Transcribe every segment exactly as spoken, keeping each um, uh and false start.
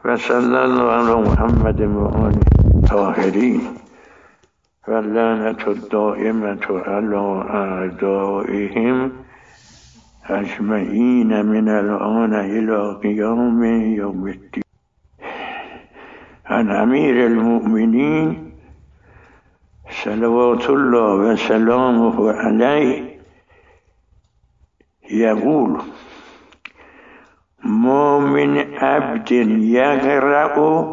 و صلی الله علی محمد و آله الطاهرین و لعنت الدائمة علی اعدائهم اجمعین من الآن الی قیام یوم الدین. عن امیر المؤمنین صلوات الله و سلامه علیه یقول: ما من عبد یقرأ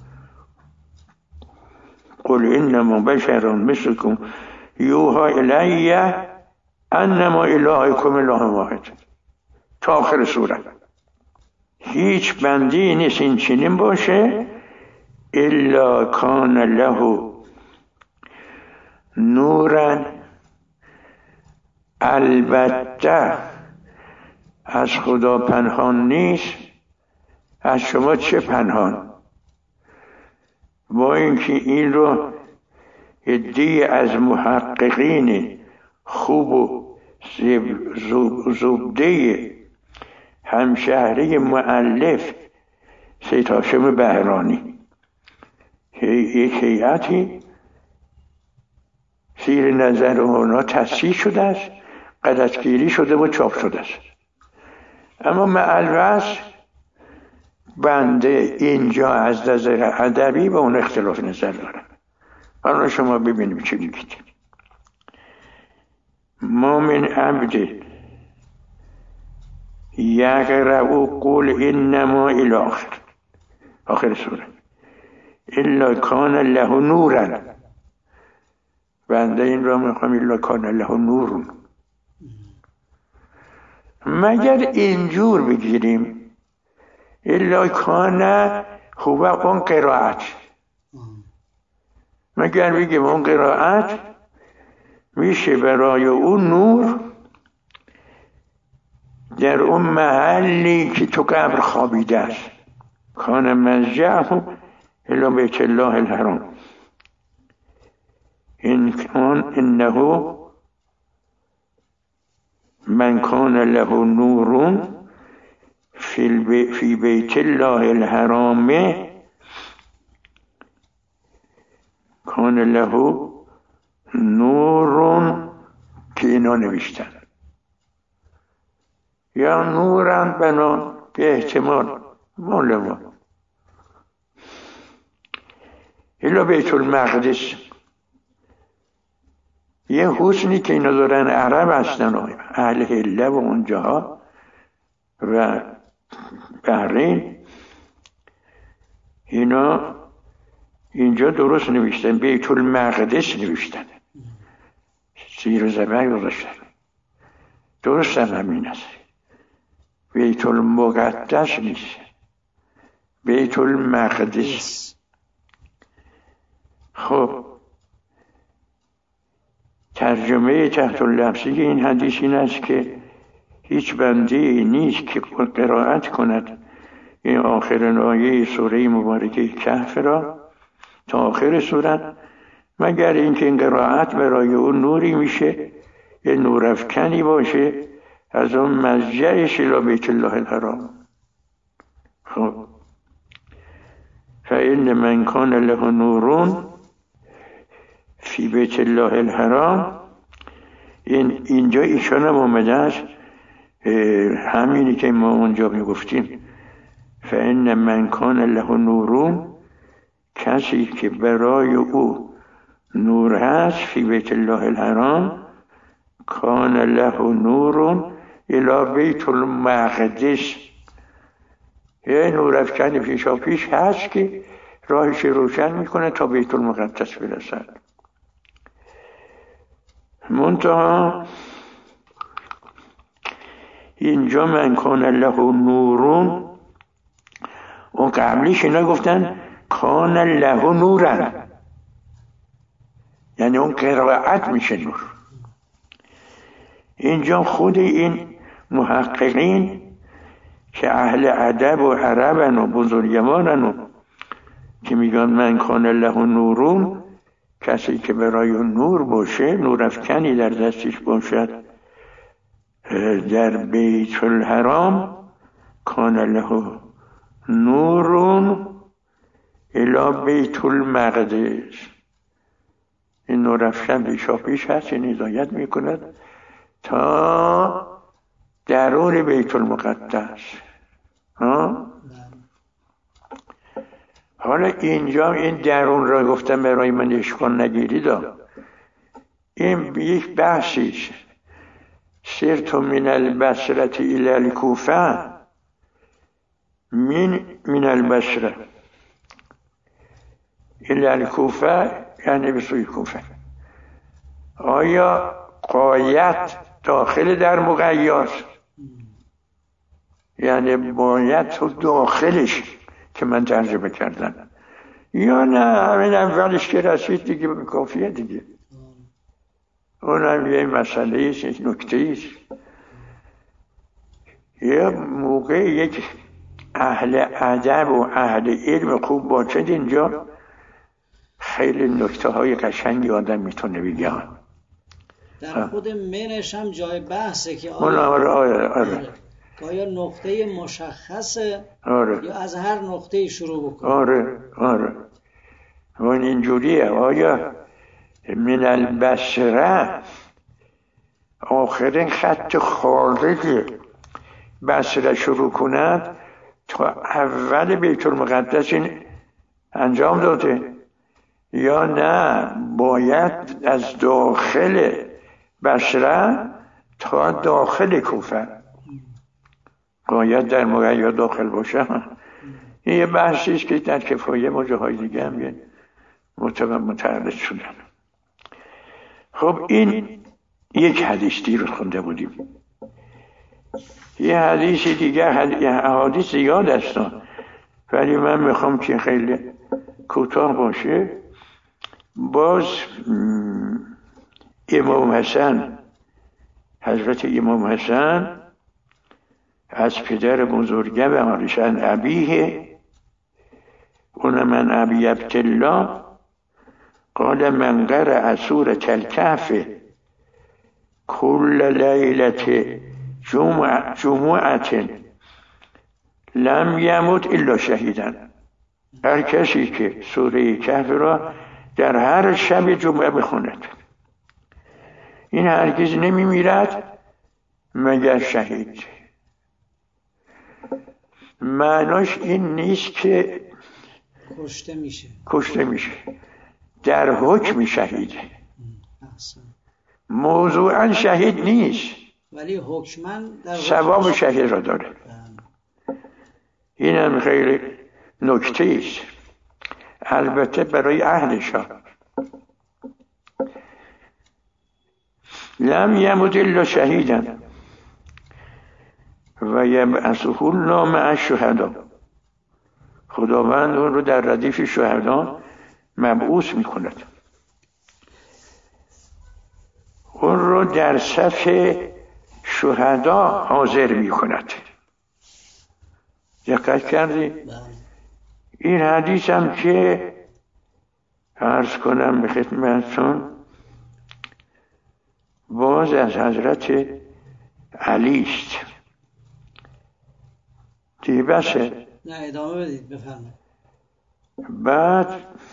قل انما بشر مثلكم یوحی الی انما الهکم اله واحد تا آخر سوره. هیچ بندی نیست این چنین باشه الا کان له نورا، البته از خدا پنهان نیست. از شما چه پنهان؟ با اینکه این رو عده‌ای از محققین خوب و زبده همشهری مؤلف سید هاشم بهرانی یک هیئتی زیر نظر اونا تصحیح شده است، قدسگیری شده و چاپ شده است. اما معلوس بنده اینجا از نظر ادبی با اون اختلاف نظر دارم. حالا شما ببینیم چی میگید. ما من عبد یقرأ قل انما الی آخر آخر سوره الا کان له نورا. بنده این را میخوام الا کان له نور، مگر اینجور بگیریم الا کان هو اون قرائت، مگر بگیم اون قرائت میشه برای اون نور در اون محلی که تو قبر خوابیده است. کان مضجعه الی بیت الله الحرام این کان انه من کان له نور فی بیت الله الحرام کان له نور که اینا نوشتن یا نورن بنا به احتمال مال ما الا بیت المقدس. یه حسنی که اینا دارن عرب هستن اهل حله و اونجاها و بحرین، اینا اینجا درست نوشتن بیت المقدس نوشتن، زیر زبر گذاشتن. درست هم همین است، بیت المقدس نیست، بیت المقدس. خب ترجمه تحت اللفظی این حدیث این است که هیچ بنده نیست که قرائت کند این آخر آیه سوره مبارکه کهف را تا آخر سوره، مگر اینکه این قرائت برای اون نوری میشه، یه نورافکنی باشه از اون مضجعش الی بیت الله الحرام. خب فإن من کان له نورون فی بیت الله الحرام، این اینجا ایشان هم آمده است همینی که ما اونجا میگفتیم فإن من کان له نورون، کسی که برای او نور هست فی بیت الله الحرام کان له نورون الی بیت المقدس، یه نورافکن پیشا پیش هست که راهش روشن میکنه تا بیت المقدس برسد. منتها اینجا من کان له نورون، اون قبلیش اینا گفتن کان له نورن، یعنی اون قرائت میشه نور. اینجا خود این محققین که اهل ادب و عربن و بزرگوارن و که میگن من کان له نورون، کسی که برای نور باشه، نورافکنی در دستش باشد در بیت الحرام کان له نورون الا بیت المقدس. این نورافشن پیشا پیش هست، این هدایت میکند تا درون بیت المقدس. ها؟ حالا اینجا این درون را گفتم برای من اشکال نگیرید. این یک بحثیش سرت من البصره الی الکوفه من من البصره الی الکوفه یعنی به سوی کوفه. آیا غایت داخل در مقید، یعنی باید تو داخلش که من ترجمه کردم، یا نه همین اولش که رسید دیگه کافیه دیگه؟ اون هم یه مسئله ایست، یک نکته ایست. یه موقع یک اهل ادب و اهل علم خوب باشد اینجا خیلی نکته های قشنگی آدم میتونه بگه. در خود منش هم جای بحثه که آیا آره آره آره آیا نقطه مشخصه آره. یا از هر نقطه شروع بکنه. آره آره اون اینجوریه. آیا من البصره آخرین خط خارجی بصره شروع کند تا اول بیت المقدس این انجام داده، یا نه باید از داخل بصره تا داخل کوفه باید در مقید داخل باشه؟ این یه بحثی است که در کفایه ما جاهای دیگه هم متعرض شدن. خب این یک حدیث دیر خونده بودیم. یه حدیث دیگه، احادیث زیاد هستن ولی من میخوام که خیلی کوتاه باشه. باز امام حسن، حضرت امام حسن از پدر بزرگه و عارشان ابیه، اون من ابی عبدالله قال من قرأ سورة الكهف كل ليلة جمعة, جمعة لم يمت الا شهیدا. هر کسی که سوره کهف را در هر شب جمعه بخوند این هرگز نمی میرد مگر شهید. معناش این نیست که کشته میشه کشته میشه در حکم شهیده. موضوعا شهید نیست ولی حکما در ثواب شهید را داره. این هم خیلی نکته است البته برای اهلشان. لم یمت الا شهیدا و یبعثه الله مع الشهداء. خداوند اون رو در ردیف شهدا مبعوث میکند، اون رو در صف شهدا حاضر میکند. دقت کردی؟ این حدیث هم که عرض کنم به خدمتتون باز از حضرت علی است. دیگه بسه؟ نه ادامه بدید بفرمایید. بعد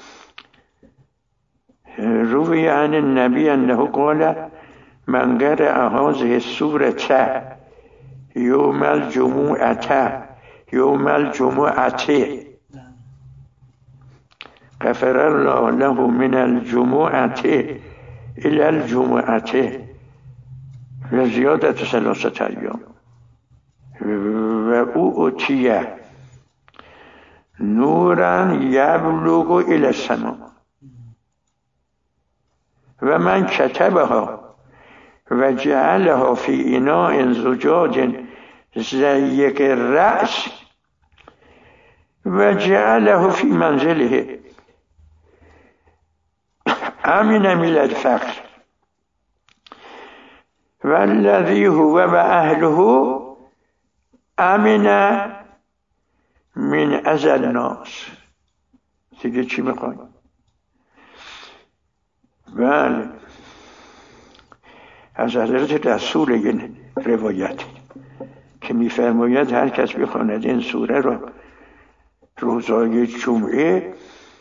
روی عن النبی انه قال من قرأ هذه السورة یوم الجمعة یوم الجمعة غفر الله له من الجمعة الى الجمعة و زیادت ثلاثة ایام و او اتیه نورا یبلغ الى السماء و من کتبها و جعلها فی اناء زجاج ضیق الرأس و جعله فی منزله امن من الفقر والذی هو و اهله امن من اذی الناس. دیگه چی میخوای؟ بله از حضرت رسول این روایت که میفرماید هر کس بخواند این سوره را روزهای جمعه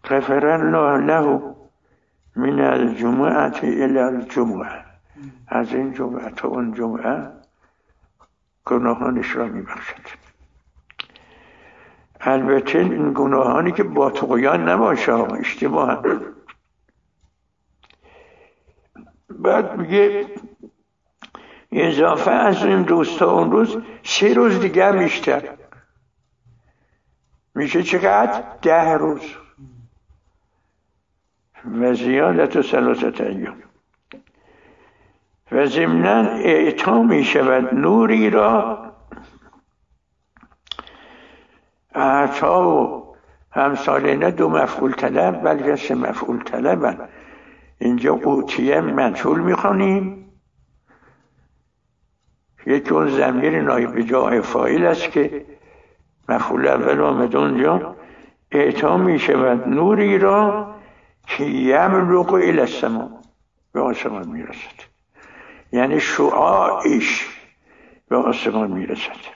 غفر الله له من الجمعه الى الجمعه، از این جمعه تا اون جمعه گناهانش را میبخشد. البته این گناهانی که با طغیان نباشه، اشتباه هم. بعد میگه اضافه از این روز تا اون روز سه روز دیگه بیشتر میشه چقدر؟ ده روز و زیادت و ثلاثت ایام. و ضمناً اعطا می شود نوری را، اعطا و همساله نه دو مفعول طلب بلکه سه مفعول طلبن. اینجا اوتیه منفعول میخوانیم، یکی اون ضمیر نایب جای فاعل است که مفعول اول آمده اونجا. اعطا می شود نوری را که یبلغ الی السما، به آسمان میرسد، یعنی شعاعش به آسمان میرسد.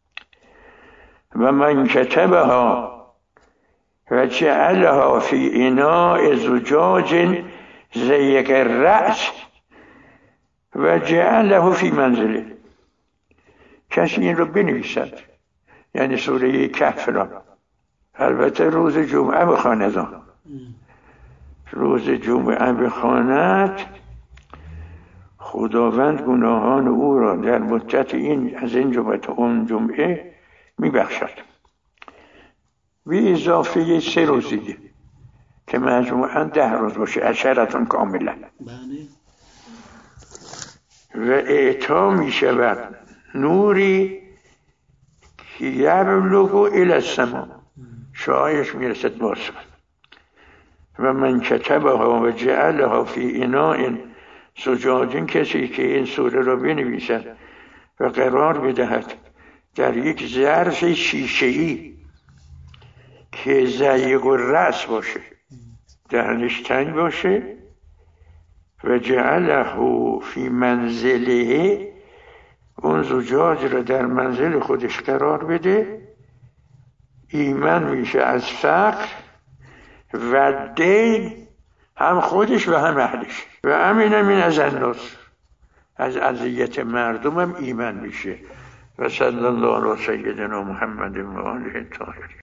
و من کتبها و جعلها فی اناء زجاج ضیق الرأس و جعله فی منزله، کسی این رو بنویسد، یعنی سوره کهف را، البته روز جمعه بخواند، روز جمعه بخواند، خداوند گناهان او را در مدت این از این جمعه تا اون جمعه میبخشد، به اضافه سه روز دیگه که مجموعاً ده روز باشه، عشرتون کاملا. و اعطا می شود نوری که یبلغ الی السما، شعاعش میرسد به آسمان. و من کتبها و جعلها فی اناء زجاج، کسی که این سوره را بنویسد و قرار بدهد در یک ظرف شیشه‌ای که ضیق الرأس باشه، دهنش تنگ باشه، و جعله فی منزله، اون زجاج را در منزل خودش قرار بده، ایمن میشه از فقر و دین، هم خودش و هم اهلش، و امین من از الناس، از اذیت مردم هم ایمن میشه. و صلی الله علی سیدنا محمد و آله الطاهرین.